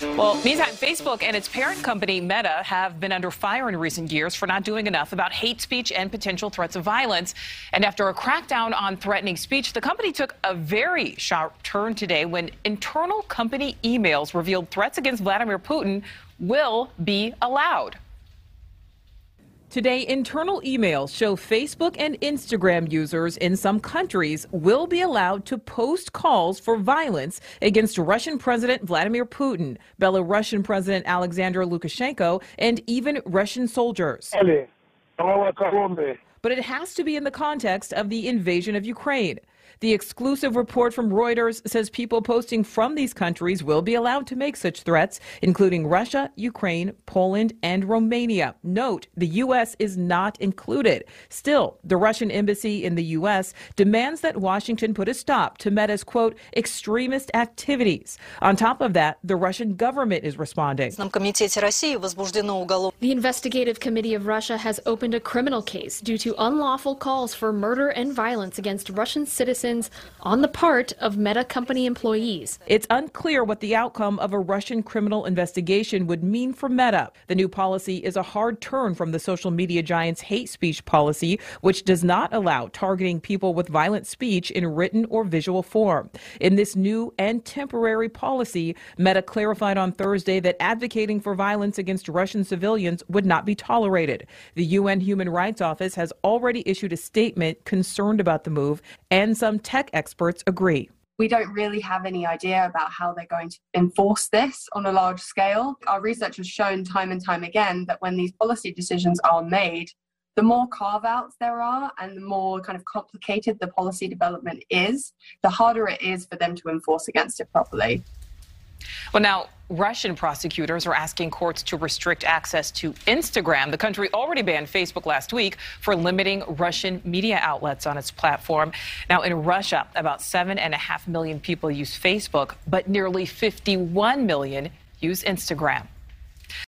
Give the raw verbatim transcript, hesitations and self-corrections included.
Well, meantime, Facebook and its parent company, Meta, have been under fire in recent years for not doing enough about hate speech and potential threats of violence. And after a crackdown on threatening speech, the company took a very sharp turn today when internal company emails revealed threats against Vladimir Putin will be allowed. Today, internal emails show Facebook and Instagram users in some countries will be allowed to post calls for violence against Russian President Vladimir Putin, Belarusian President Alexander Lukashenko, and even Russian soldiers. But it has to be in the context of the invasion of Ukraine. The exclusive report from Reuters says people posting from these countries will be allowed to make such threats, including Russia, Ukraine, Poland, and Romania. Note, the U S is not included. Still, the Russian embassy in the U S demands that Washington put a stop to Meta's, quote, extremist activities. On top of that, the Russian government is responding. The investigative committee of Russia has opened a criminal case due to unlawful calls for murder and violence against Russian citizens on the part of Meta company employees. It's unclear what the outcome of a Russian criminal investigation would mean for Meta. The new policy is a hard turn from the social media giant's hate speech policy, which does not allow targeting people with violent speech in written or visual form. In this new and temporary policy, Meta clarified on Thursday that advocating for violence against Russian civilians would not be tolerated. The U N Human Rights Office has already issued a statement concerned about the move, and some tech experts agree. We don't really have any idea about how they're going to enforce this on a large scale. Our research has shown time and time again that when these policy decisions are made, the more carve-outs there are and the more kind of complicated the policy development is, the harder it is for them to enforce against it properly. Well, now, Russian prosecutors are asking courts to restrict access to Instagram. The country already banned Facebook last week for limiting Russian media outlets on its platform. Now, in Russia, about seven and a half million people use Facebook, but nearly fifty-one million use Instagram.